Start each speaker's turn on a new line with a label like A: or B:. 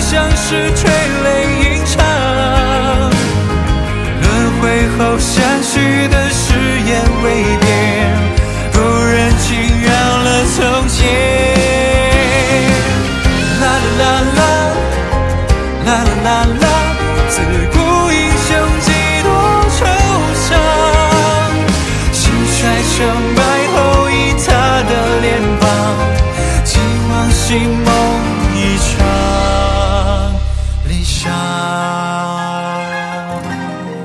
A: 像是垂泪吟唱。轮回后相许的誓言未变，不忍轻饶了从前。啦啦啦啦，啦啦啦啦，自古英雄几多惆怅，兴衰成败后以他的脸庞，寄望心。